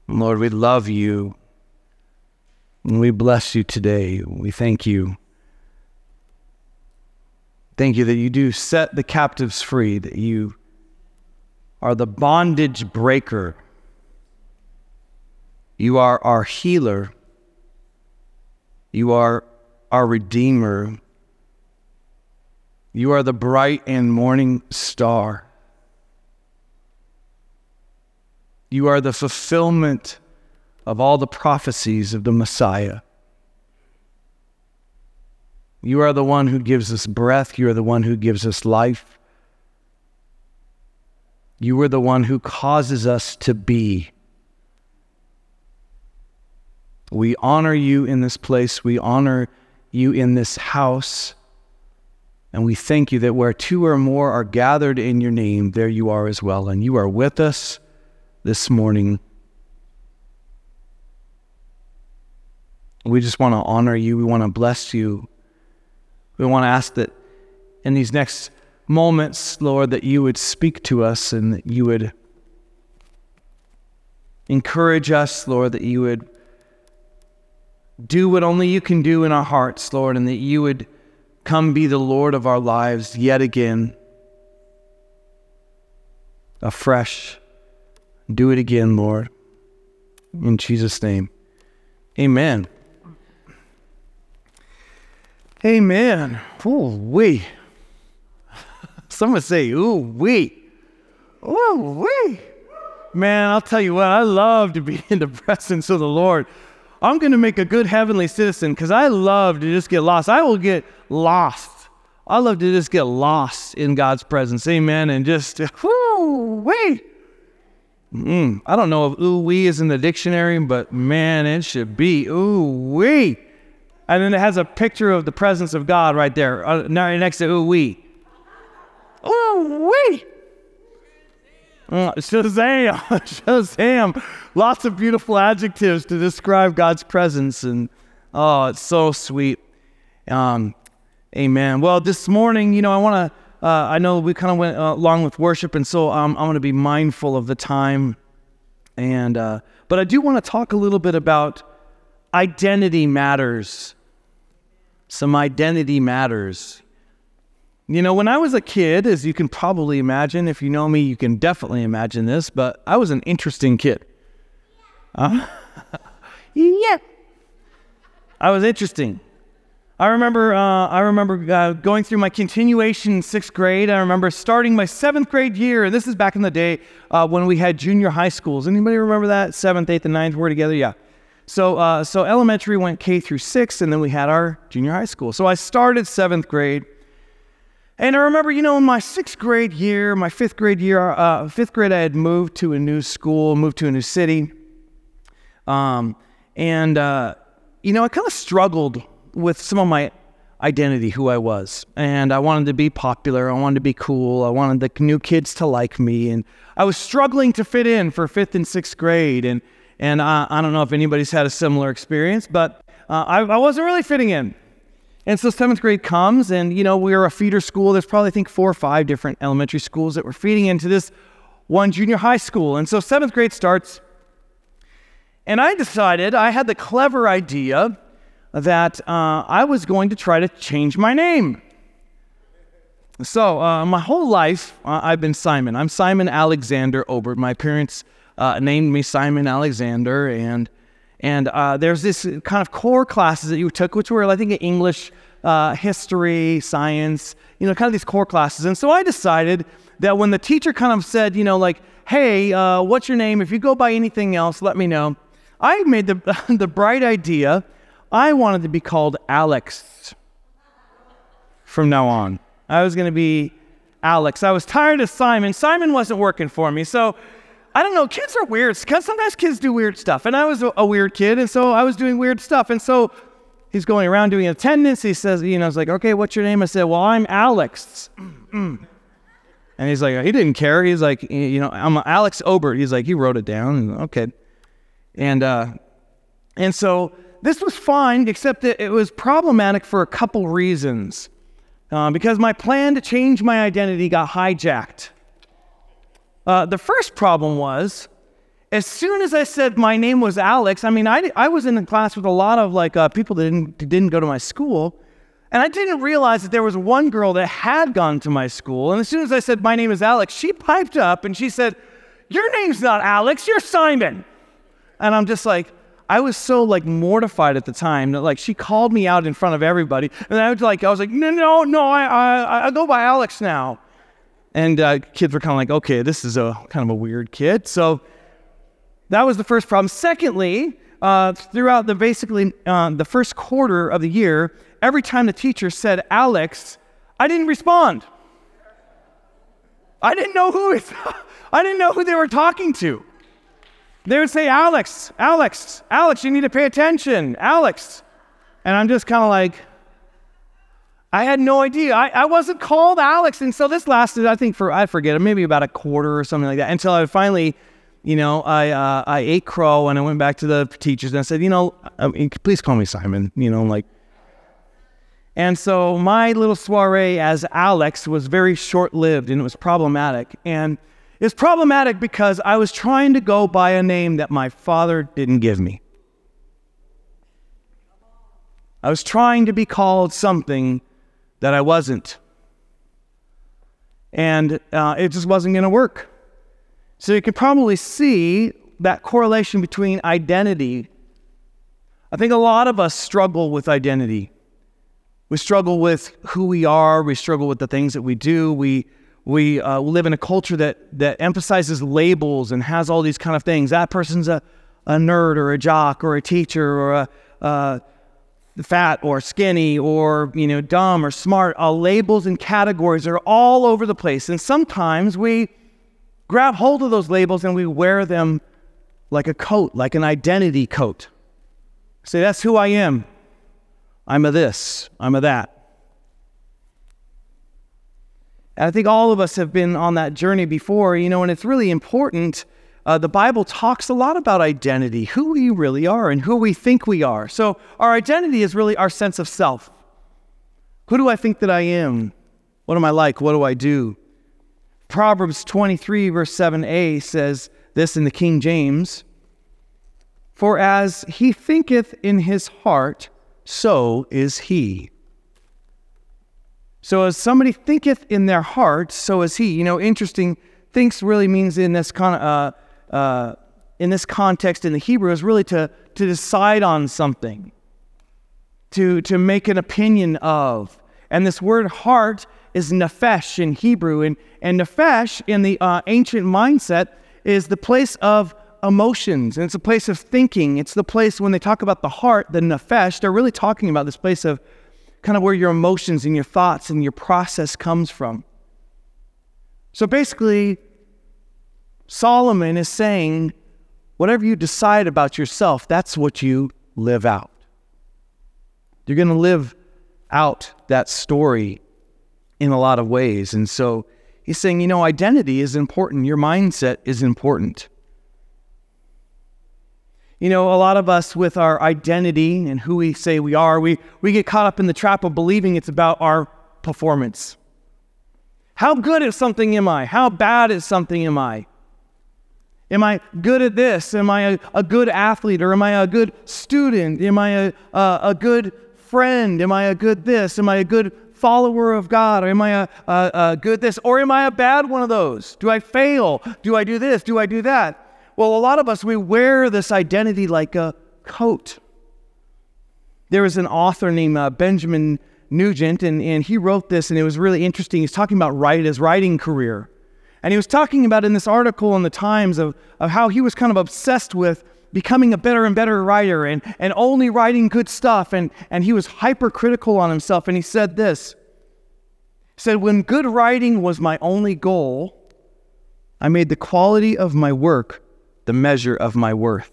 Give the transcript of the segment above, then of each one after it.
Lord, we love you, and we bless you today. We thank you. Thank you that you do set the captives free, that you are the bondage breaker. You are our healer. You are our redeemer. You are the bright and morning star. You are the fulfillment of all the prophecies of the Messiah. You are the one who gives us breath. You are the one who gives us life. You are the one who causes us to be. We honor you in this place. We honor you in this house. And we thank you that where two or more are gathered in your name, there you are as well. And you are with us this morning. We just want to honor you. We want to bless you. We want to ask that in these next moments, Lord, that you would speak to us and that you would encourage us, Lord, that you would do what only you can do in our hearts, Lord, and that you would come be the Lord of our lives yet again, afresh. Do it again, Lord. In Jesus' name, amen. Amen. Ooh-wee. Someone say, ooh-wee. Ooh-wee. Man, I'll tell you what, I love to be in the presence of the Lord. I'm going to make a good heavenly citizen because I love to just get lost. I will get lost. I love to just get lost in God's presence. Amen. And just, ooh-wee. I don't know if ooh-wee is in the dictionary, but man, it should be ooh-wee. And then it has a picture of the presence of God right there, next to ooh-wee. Ooh-wee. Shazam. Shazam. Lots of beautiful adjectives to describe God's presence. And, oh, it's so sweet. Amen. Well, this morning, I want to, I know we kind of went along with worship, and so I'm going to be mindful of the time. And but I do want to talk a little bit about identity matters. Some identity matters. When I was a kid, as you can probably imagine, if you know me, you can definitely imagine this, but I was an interesting kid. Yeah. I was interesting. I remember going through my continuation in 6th grade. I remember starting my 7th grade year, and this is back in the day when we had junior high schools. Anybody remember that? 7th, 8th, and 9th were together? Yeah. So elementary went K through 6, and then we had our junior high school. So I started 7th grade. And I remember, in my 6th grade year, my 5th grade year, 5th grade, I had moved to a new school, moved to a new city. I kind of struggled with some of my identity, who I was. And I wanted to be popular. I wanted to be cool. I wanted the new kids to like me. And I was struggling to fit in for 5th and 6th grade. And I don't know if anybody's had a similar experience, but I wasn't really fitting in. And so 7th grade comes, and, we were a feeder school. There's probably, I think, 4 or 5 different elementary schools that were feeding into this one junior high school. And so 7th grade starts, and I decided, I had the clever idea that I was going to try to change my name. So my whole life, I've been Simon. I'm Simon Alexander Obert. My parents named me Simon Alexander, and there's this kind of core classes that you took, which were, I think, English, history, science, kind of these core classes. And so I decided that when the teacher kind of said, hey, what's your name? If you go by anything else, let me know. I made the bright idea. I wanted to be called Alex from now on. I was going to be Alex. I was tired of Simon. Simon wasn't working for me. So I don't know, kids are weird. Sometimes kids do weird stuff. And I was a weird kid, and so I was doing weird stuff. And so he's going around doing attendance. He says, I was like, okay, what's your name? I said, well, I'm Alex. And he's like, he didn't care. He's like, I'm Alex Obert. He's like, he wrote it down. Okay. And so this was fine, except that it was problematic for a couple reasons. Because my plan to change my identity got hijacked. The first problem as soon as I said my name was Alex, I mean, I was in a class with a lot of people that didn't go to my school, and I didn't realize that there was one girl that had gone to my school. And as soon as I said my name is Alex, she piped up and she said, "Your name's not Alex, you're Simon." And I'm just like, I was so mortified at the time that she called me out in front of everybody, and I was like, no, I go by Alex now. And kids were kind of like, okay, this is a kind of a weird kid. So that was the first problem. Secondly, throughout the first quarter of the year, every time the teacher said Alex, I didn't respond. I didn't know who they were talking to. They would say, Alex, you need to pay attention, Alex. And I'm just kind of like, I had no idea. I wasn't called Alex. And so this lasted, I think, I forget, maybe about a quarter or something like that, until I finally, I ate crow and I went back to the teachers and I said, please call me Simon, And so my little soiree as Alex was very short-lived, and it was problematic. And it's problematic because I was trying to go by a name that my father didn't give me. I was trying to be called something that I wasn't. And it just wasn't going to work. So you can probably see that correlation between identity. I think a lot of us struggle with identity. We struggle with who we are. We struggle with the things that we do. We live in a culture that emphasizes labels and has all these kind of things. That person's a nerd or a jock or a teacher or a fat or skinny or dumb or smart. Labels and categories are all over the place. And sometimes we grab hold of those labels and we wear them like a coat, like an identity coat. Say, that's who I am. I'm a this, I'm a that. And I think all of us have been on that journey before, and it's really important. The Bible talks a lot about identity, who we really are and who we think we are. So our identity is really our sense of self. Who do I think that I am? What am I like? What do I do? Proverbs 23 verse 7a says this in the King James, "For as he thinketh in his heart, so is he." So as somebody thinketh in their heart, so is he. Interesting, thinks really means in this in this context in the Hebrew is really to decide on something, to make an opinion of. And this word heart is nephesh in Hebrew. And nephesh in the ancient mindset is the place of emotions, and it's a place of thinking. It's the place when they talk about the heart, the nephesh, they're really talking about this place of kind of where your emotions and your thoughts and your process comes from. So basically, Solomon is saying, whatever you decide about yourself, that's what you live out. You're going to live out that story in a lot of ways. And so he's saying, identity is important. Your mindset is important. A lot of us with our identity and who we say we are, we get caught up in the trap of believing it's about our performance. How good at something am I? How bad at something am I? Am I good at this? Am I a good athlete? Or am I a good student? Am I a good friend? Am I a good this? Am I a good follower of God? Or am I a good this? Or am I a bad one of those? Do I fail? Do I do this? Do I do that? Well, a lot of us, we wear this identity like a coat. There was an author named Benjamin Nugent, and he wrote this, and it was really interesting. He's talking about his writing career. And he was talking about in this article in the Times of how he was kind of obsessed with becoming a better and better writer and only writing good stuff. And he was hypercritical on himself. And he said this. He said, "When good writing was my only goal, I made the quality of my work the measure of my worth."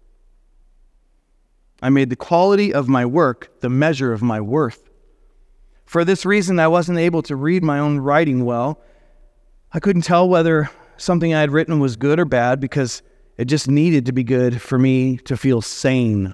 I made the quality of my work the measure of my worth. For this reason, I wasn't able to read my own writing well. I couldn't tell whether something I had written was good or bad because it just needed to be good for me to feel sane.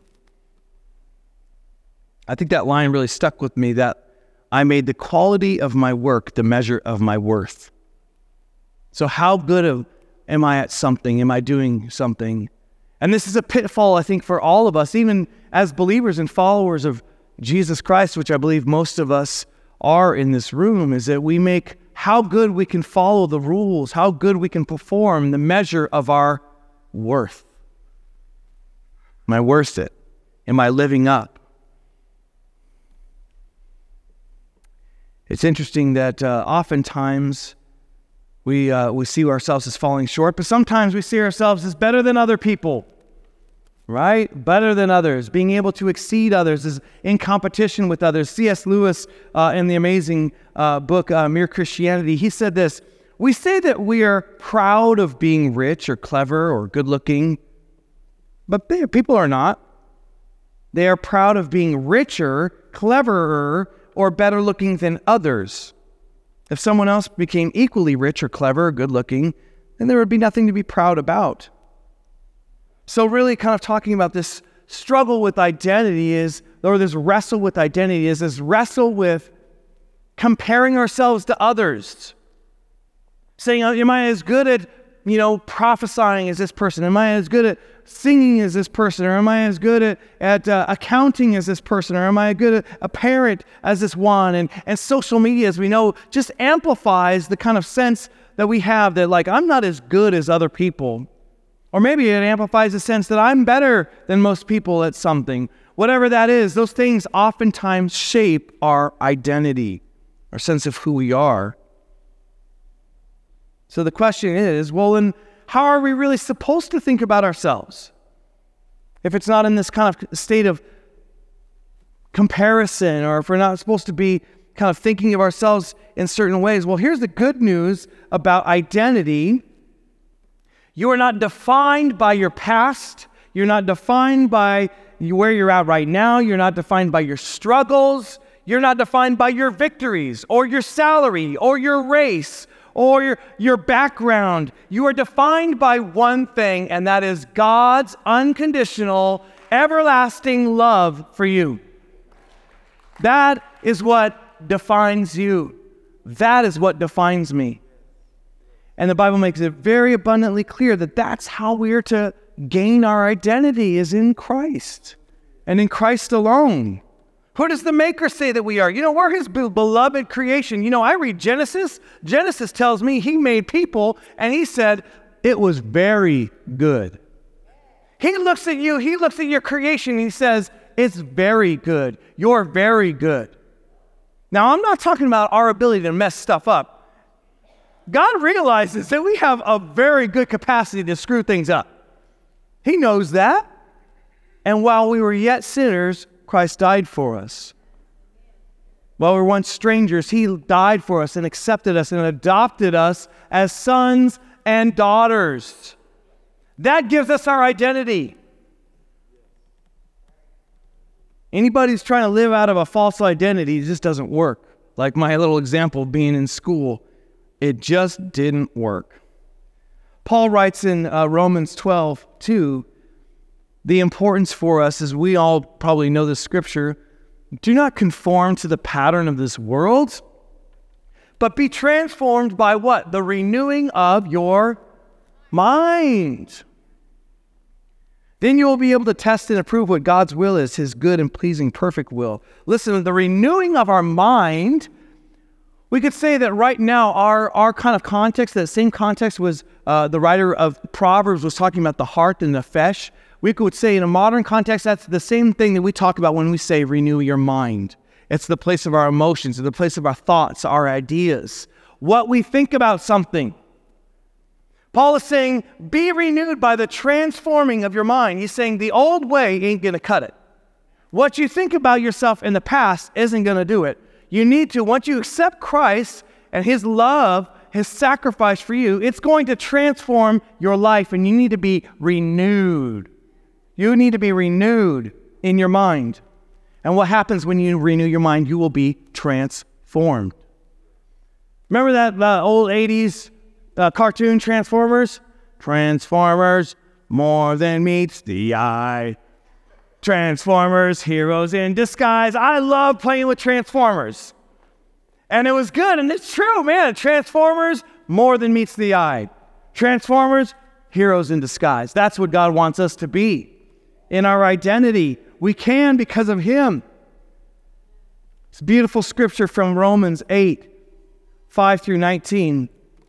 I think that line really stuck with me, that I made the quality of my work the measure of my worth. So how good am I at something? Am I doing something? And this is a pitfall, I think, for all of us, even as believers and followers of Jesus Christ, which I believe most of us are in this room, is that we make how good we can follow the rules, how good we can perform the measure of our worth. Am I worth it? Am I living up? It's interesting that oftentimes we see ourselves as falling short, but sometimes we see ourselves as better than other people, right? Better than others, being able to exceed others, is in competition with others. C.S. Lewis, in the amazing book, Mere Christianity, he said this: we say that we are proud of being rich or clever or good-looking, but people are not. They are proud of being richer, cleverer, or better-looking than others. If someone else became equally rich or clever or good-looking, then there would be nothing to be proud about. So really kind of talking about this struggle with identity is, or this wrestle with identity is this wrestle with comparing ourselves to others. Saying, am I as good at, prophesying as this person? Am I as good at singing as this person? Or am I as good at accounting as this person? Or am I good at a parent as this one? And social media, as we know, just amplifies the kind of sense that we have that, like, I'm not as good as other people. Or maybe it amplifies the sense that I'm better than most people at something. Whatever that is, those things oftentimes shape our identity, our sense of who we are. So the question is, well, then how are we really supposed to think about ourselves? If it's not in this kind of state of comparison, or if we're not supposed to be kind of thinking of ourselves in certain ways. Well, here's the good news about identity. You are not defined by your past. You're not defined by where you're at right now. You're not defined by your struggles. You're not defined by your victories or your salary or your race or your background. You are defined by one thing, and that is God's unconditional, everlasting love for you. That is what defines you. That is what defines me. And the Bible makes it very abundantly clear that that's how we are to gain our identity, is in Christ and in Christ alone. Who does the Maker say that we are? We're His beloved creation. I read Genesis. Genesis tells me He made people, and He said it was very good. He looks at you, He looks at your creation, and He says, it's very good. You're very good. Now, I'm not talking about our ability to mess stuff up. God realizes that we have a very good capacity to screw things up. He knows that. And while we were yet sinners, Christ died for us. While we were once strangers, He died for us and accepted us and adopted us as sons and daughters. That gives us our identity. Anybody who's trying to live out of a false identity, it just doesn't work. Like my little example of being in school, it just didn't work. Paul writes in Romans 12:2, the importance for us, as we all probably know this scripture, do not conform to the pattern of this world, but be transformed by what? The renewing of your mind. Then you will be able to test and approve what God's will is, His good and pleasing, perfect will. Listen, the renewing of our mind, we could say that right now, our kind of context, that same context was the writer of Proverbs was talking about the heart and the nefesh. We could say in a modern context, that's the same thing that we talk about when we say renew your mind. It's the place of our emotions, it's the place of our thoughts, our ideas, what we think about something. Paul is saying, be renewed by the transforming of your mind. He's saying the old way ain't going to cut it. What you think about yourself in the past isn't going to do it. You need to, once you accept Christ and His love, His sacrifice for you, it's going to transform your life, and you need to be renewed. You need to be renewed in your mind. And what happens when you renew your mind? You will be transformed. Remember that old 80s cartoon Transformers? Transformers, more than meets the eye. Transformers, heroes in disguise. I love playing with Transformers. And it was good, and it's true, man. Transformers, more than meets the eye. Transformers, heroes in disguise. That's what God wants us to be. In our identity, we can because of him. It's a beautiful scripture from Romans 8, 5 through 19.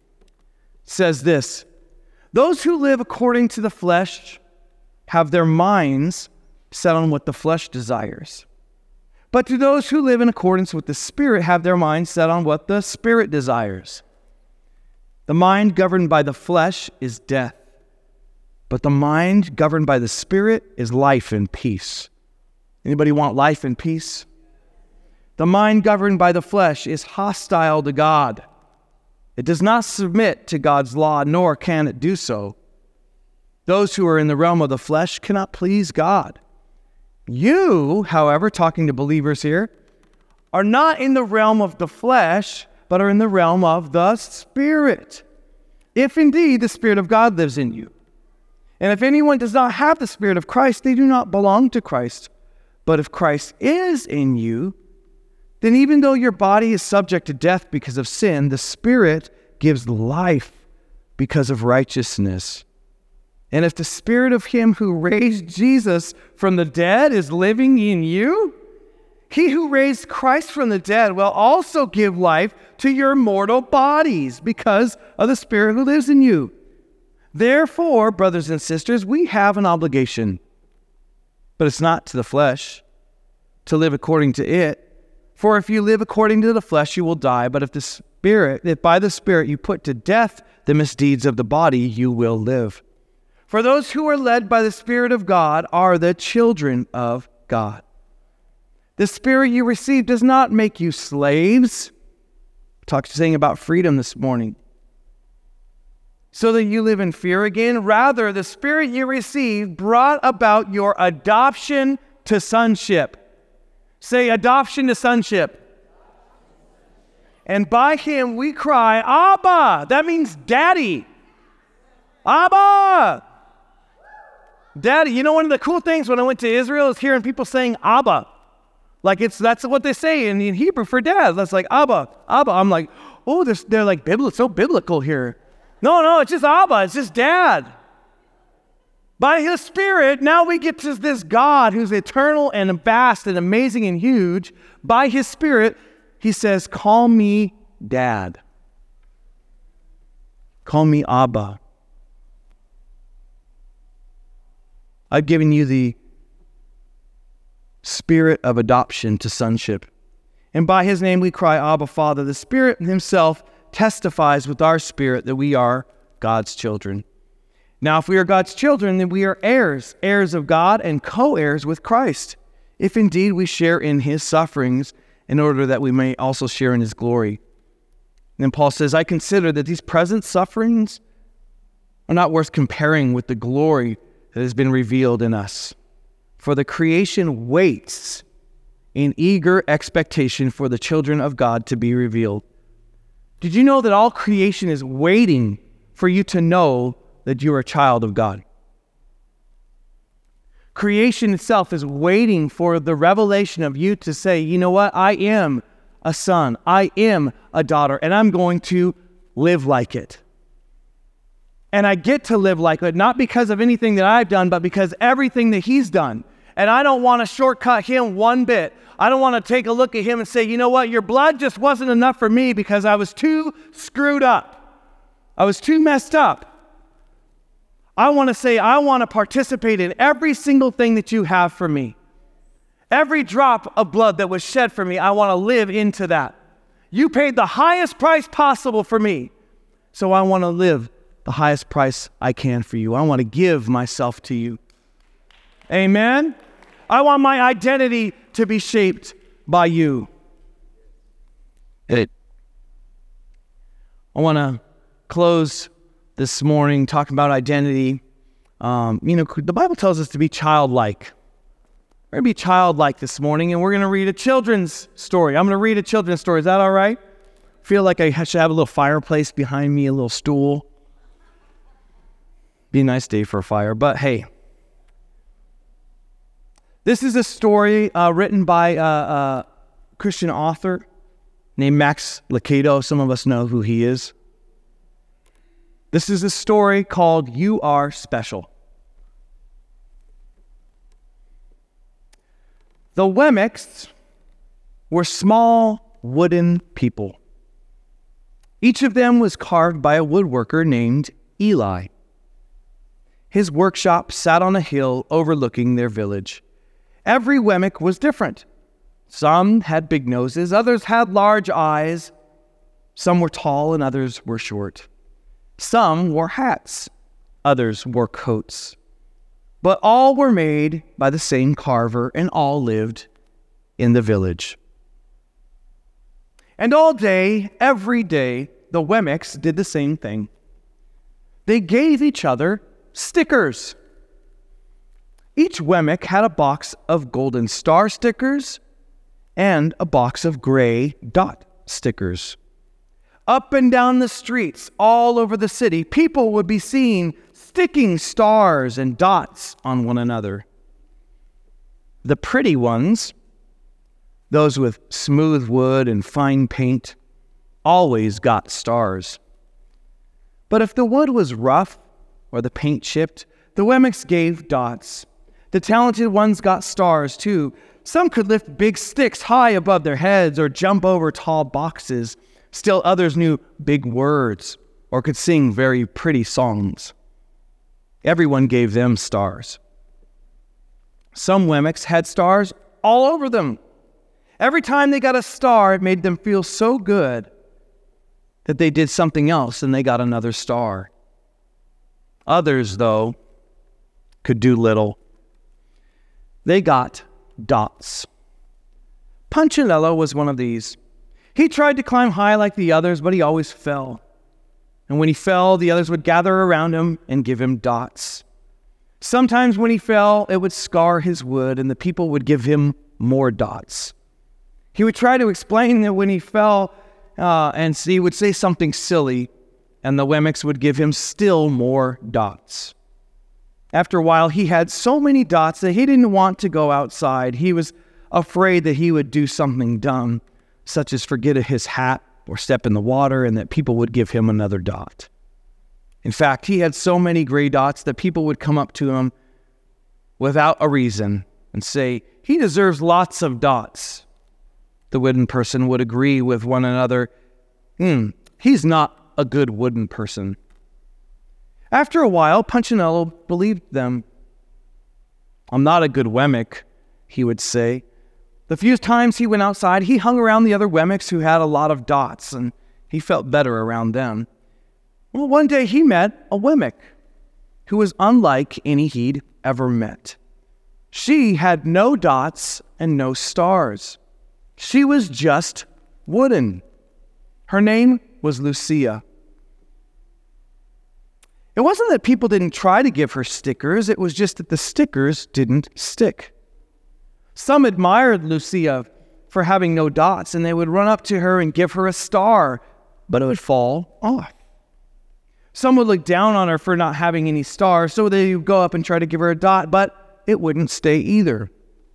Says this, those who live according to the flesh have their minds set on what the flesh desires. But to those who live in accordance with the Spirit have their minds set on what the Spirit desires. The mind governed by the flesh is death, but the mind governed by the Spirit is life and peace. Anybody want life and peace? The mind governed by the flesh is hostile to God. It does not submit to God's law, nor can it do so. Those who are in the realm of the flesh cannot please God. You, however, talking to believers here, are not in the realm of the flesh, but are in the realm of the Spirit, if indeed the Spirit of God lives in you. And if anyone does not have the Spirit of Christ, they do not belong to Christ. But if Christ is in you, then even though your body is subject to death because of sin, the Spirit gives life because of righteousness. And if the Spirit of him who raised Jesus from the dead is living in you, he who raised Christ from the dead will also give life to your mortal bodies because of the Spirit who lives in you. Therefore, brothers and sisters, we have an obligation, but it's not to the flesh, to live according to it. For if you live according to the flesh, you will die. But if by the Spirit you put to death the misdeeds of the body, you will live. For those who are led by the Spirit of God are the children of God. The Spirit you receive does not make you slaves. Saying about freedom this morning. So that you live in fear again. Rather, the Spirit you received brought about your adoption to sonship. Say adoption to sonship. And by him we cry, Abba. That means daddy. Abba. Daddy. You know, one of the cool things when I went to Israel is hearing people saying Abba. Like that's what they say in Hebrew for dad. That's like Abba, Abba. I'm like, oh, they're like so biblical here. No, it's just Abba. It's just dad. By his Spirit, now we get to this God who's eternal and vast and amazing and huge. By his Spirit, he says, call me dad. Call me Abba. I've given you the Spirit of adoption to sonship. And by his name we cry, Abba, Father. The Spirit himself testifies with our spirit that we are God's children. Now, if we are God's children, then we are heirs, heirs of God and co-heirs with Christ, if indeed we share in his sufferings, in order that we may also share in his glory. And then Paul says, I consider that these present sufferings are not worth comparing with the glory that has been revealed in us. For the creation waits in eager expectation for the children of God to be revealed. Did you know that all creation is waiting for you to know that you are a child of God? Creation itself is waiting for the revelation of you to say, you know what? I am a son. I am a daughter, and I'm going to live like it. And I get to live like it, not because of anything that I've done, but because everything that he's done. And I don't want to shortcut him one bit. I don't want to take a look at him and say, you know what? Your blood just wasn't enough for me because I was too screwed up. I was too messed up. I want to say, I want to participate in every single thing that you have for me. Every drop of blood that was shed for me, I want to live into that. You paid the highest price possible for me. So I want to live the highest price I can for you. I want to give myself to you. Amen? I want my identity to be shaped by you. I want to close this morning talking about identity. The Bible tells us to be childlike. We're going to be childlike this morning, and we're going to read a children's story. I'm going to read a children's story. Is that all right? I feel like I should have a little fireplace behind me, a little stool. Be a nice day for a fire, but hey. This is a story written by a Christian author named Max Lucado. Some of us know who he is. This is a story called You Are Special. The Wemmicks were small wooden people. Each of them was carved by a woodworker named Eli. His workshop sat on a hill overlooking their village. Every Wemmick was different. Some had big noses, others had large eyes. Some were tall and others were short. Some wore hats, others wore coats. But all were made by the same carver and all lived in the village. And all day, every day, the Wemmicks did the same thing. They gave each other stickers. Each Wemmick had a box of golden star stickers and a box of gray dot stickers. Up and down the streets, all over the city, people would be seen sticking stars and dots on one another. The pretty ones, those with smooth wood and fine paint, always got stars. But if the wood was rough or the paint chipped, the Wemmicks gave dots. The talented ones got stars too. Some could lift big sticks high above their heads or jump over tall boxes. Still others knew big words or could sing very pretty songs. Everyone gave them stars. Some Wemmicks had stars all over them. Every time they got a star, it made them feel so good that they did something else and they got another star. Others, though, could do little. They got dots. Punchinello was one of these. He tried to climb high like the others, but he always fell. And when he fell, the others would gather around him and give him dots. Sometimes when he fell, it would scar his wood, and the people would give him more dots. He would try to explain that when he fell, and he would say something silly, and the Wemmicks would give him still more dots. After a while, he had so many dots that he didn't want to go outside. He was afraid that he would do something dumb, such as forget his hat or step in the water, and that people would give him another dot. In fact, he had so many gray dots that people would come up to him without a reason and say, "He deserves lots of dots." The wooden person would agree with one another, "He's not a good wooden person." After a while, Punchinello believed them. "I'm not a good Wemmick," he would say. The few times he went outside, he hung around the other Wemmicks who had a lot of dots, and he felt better around them. Well, one day he met a Wemmick who was unlike any he'd ever met. She had no dots and no stars. She was just wooden. Her name was Lucia. It wasn't that people didn't try to give her stickers, it was just that the stickers didn't stick. Some admired Lucia for having no dots, and they would run up to her and give her a star, but it would fall off. Some would look down on her for not having any stars, so they would go up and try to give her a dot, but it wouldn't stay either.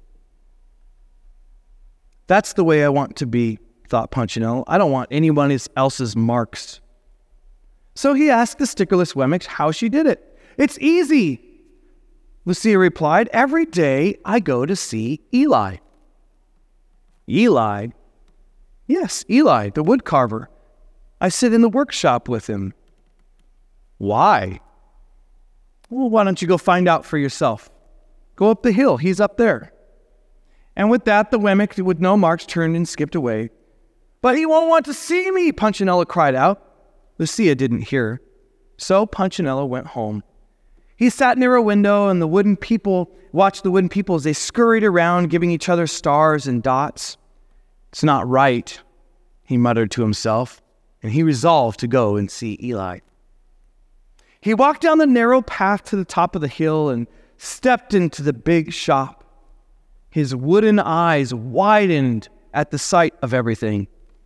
That's the way I want to be, thought Punchinello. I don't want anyone else's marks. So he asked the stickerless Wemmicks how she did it. "It's easy," Lucia replied. "Every day I go to see Eli." "Eli?" "Yes, Eli, the wood carver. I sit in the workshop with him." "Why?" "Well, why don't you go find out for yourself? Go up the hill, he's up there." And with that, the Wemmick with no marks turned and skipped away. "But he won't want to see me," Punchinello cried out. Lucia didn't hear, so Punchinello went home. He sat near a window and watched the wooden people as they scurried around, giving each other stars and dots. "It's not right," he muttered to himself, and he resolved to go and see Eli. He walked down the narrow path to the top of the hill and stepped into the big shop. His wooden eyes widened at the sight of everything.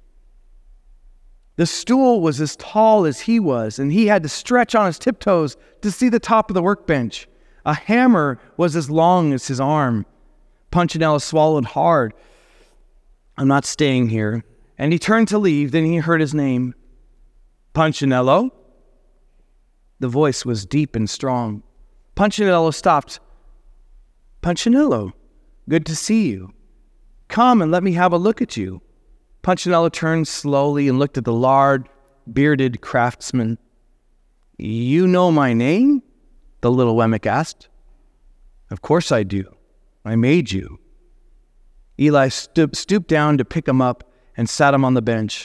The stool was as tall as he was, and he had to stretch on his tiptoes to see the top of the workbench. A hammer was as long as his arm. Punchinello swallowed hard. "I'm not staying here." And he turned to leave, then he heard his name. "Punchinello?" The voice was deep and strong. Punchinello stopped. Punchinello, good to see you. Come and let me have a look at you. Punchinello turned slowly and looked at the large, bearded craftsman. You know my name? The little Wemmick asked. Of course I do. I made you. Eli stooped down to pick him up and sat him on the bench.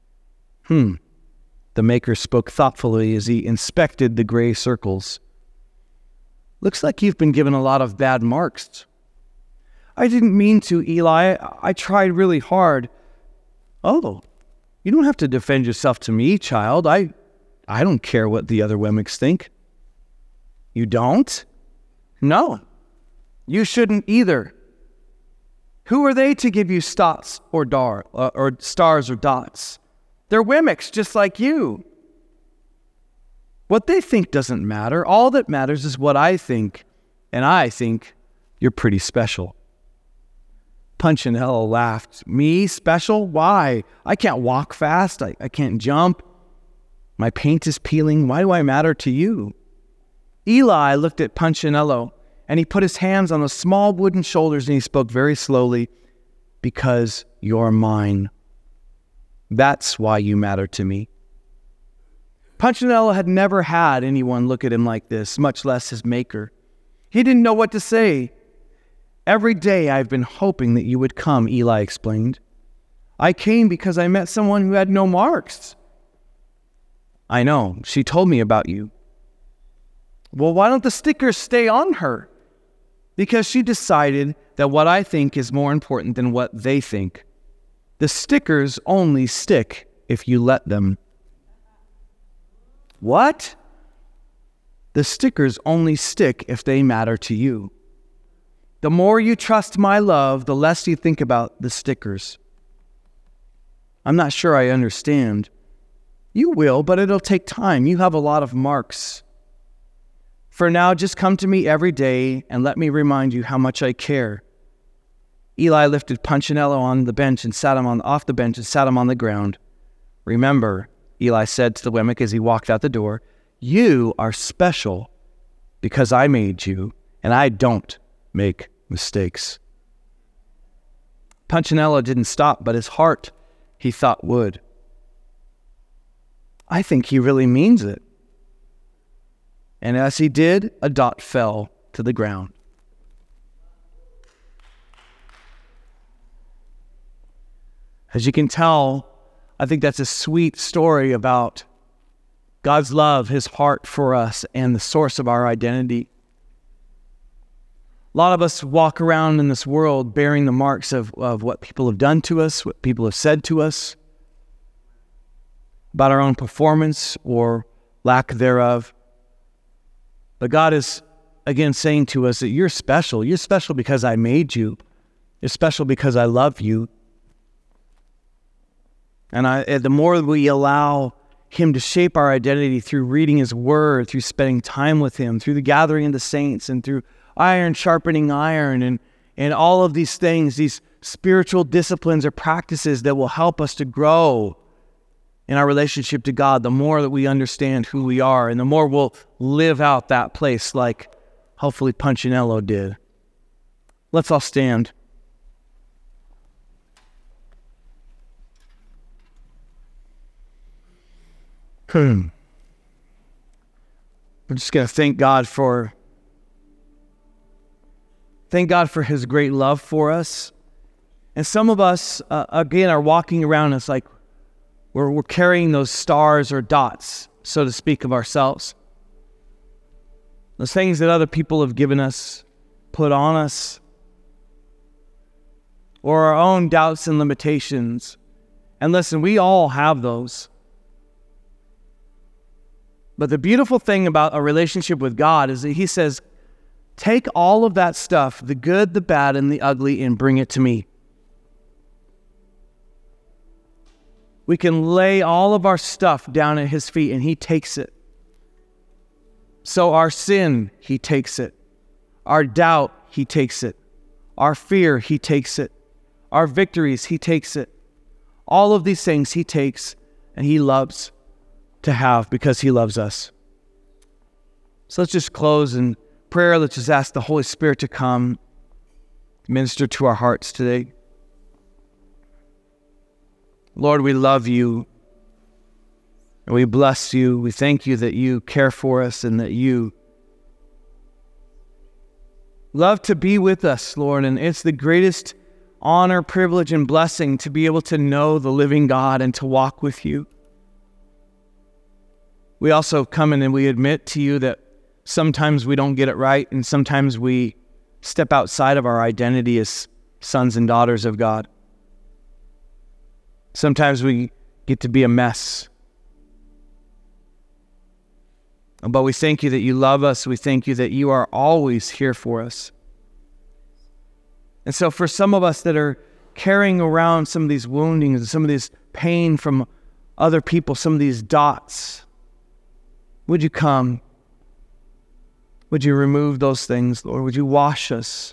The maker spoke thoughtfully as he inspected the gray circles. Looks like you've been given a lot of bad marks. I didn't mean to, Eli. I tried really hard. Oh, you don't have to defend yourself to me, child. I don't care what the other Wemmicks think. You don't? No. You shouldn't either. Who are they to give you stars or dots? They're Wemmicks just like you. What they think doesn't matter. All that matters is what I think, and I think you're pretty special. Punchinello laughed. Me? Special? Why? I can't walk fast. I can't jump. My paint is peeling. Why do I matter to you? Eli looked at Punchinello, and he put his hands on the small wooden shoulders, and he spoke very slowly, because you're mine. That's why you matter to me. Punchinello had never had anyone look at him like this, much less his maker. He didn't know what to say. Every day I've been hoping that you would come, Eli explained. I came because I met someone who had no marks. I know, she told me about you. Well, why don't the stickers stay on her? Because she decided that what I think is more important than what they think. The stickers only stick if you let them. What? The stickers only stick if they matter to you. The more you trust my love, the less you think about the stickers. I'm not sure I understand. You will, but it'll take time. You have a lot of marks. For now, just come to me every day and let me remind you how much I care. Eli lifted Punchinello on the bench and sat him off the bench and sat him on the ground. Remember, Eli said to the Wemmick as he walked out the door, you are special because I made you, and I don't make mistakes. Punchinello didn't stop, but his heart, he thought, would. I think he really means it. And as he did, a dot fell to the ground. As you can tell, I think that's a sweet story about God's love, his heart for us, and the source of our identity. A lot of us walk around in this world bearing the marks of what people have done to us, what people have said to us, about our own performance or lack thereof. But God is, again, saying to us that you're special. You're special because I made you. You're special because I love you. And the more we allow him to shape our identity through reading his word, through spending time with him, through the gathering of the saints, and through iron sharpening iron, and all of these things, these spiritual disciplines or practices that will help us to grow in our relationship to God, the more that we understand who we are, and the more we'll live out that place like hopefully Punchinello did. Let's all stand. We're just going to thank God for his great love for us. And some of us, again, are walking around, it's like we're carrying those stars or dots, so to speak, of ourselves. Those things that other people have given us, put on us, or our own doubts and limitations. And listen, we all have those. But the beautiful thing about a relationship with God is that he says, take all of that stuff, the good, the bad, and the ugly, and bring it to me. We can lay all of our stuff down at his feet, and he takes it. So our sin, he takes it. Our doubt, he takes it. Our fear, he takes it. Our victories, he takes it. All of these things he takes, and he loves to have because he loves us. So let's just close in prayer. Let's just ask the Holy Spirit to come minister to our hearts today. Lord, we love you. And we bless you. We thank you that you care for us and that you love to be with us, Lord. And it's the greatest honor, privilege, and blessing to be able to know the living God and to walk with you. We also come in and we admit to you that sometimes we don't get it right, and sometimes we step outside of our identity as sons and daughters of God. Sometimes we get to be a mess. But we thank you that you love us. We thank you that you are always here for us. And so for some of us that are carrying around some of these woundings, some of this pain from other people, some of these dots, would you come? Would you remove those things, Lord? Would you wash us?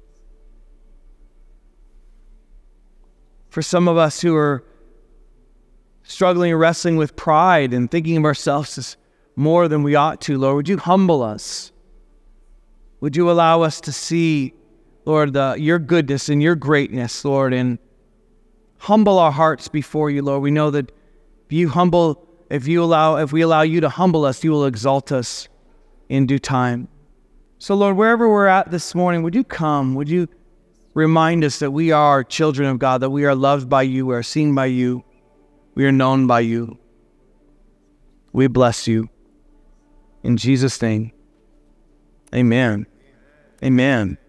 For some of us who are struggling and wrestling with pride and thinking of ourselves as more than we ought to, Lord, would you humble us? Would you allow us to see, Lord, your goodness and your greatness, Lord, and humble our hearts before you, Lord. We know that if we allow you to humble us, you will exalt us in due time. So, Lord, wherever we're at this morning, would you come? Would you remind us that we are children of God, that we are loved by you, we are seen by you, we are known by you. We bless you. In Jesus' name, amen. Amen.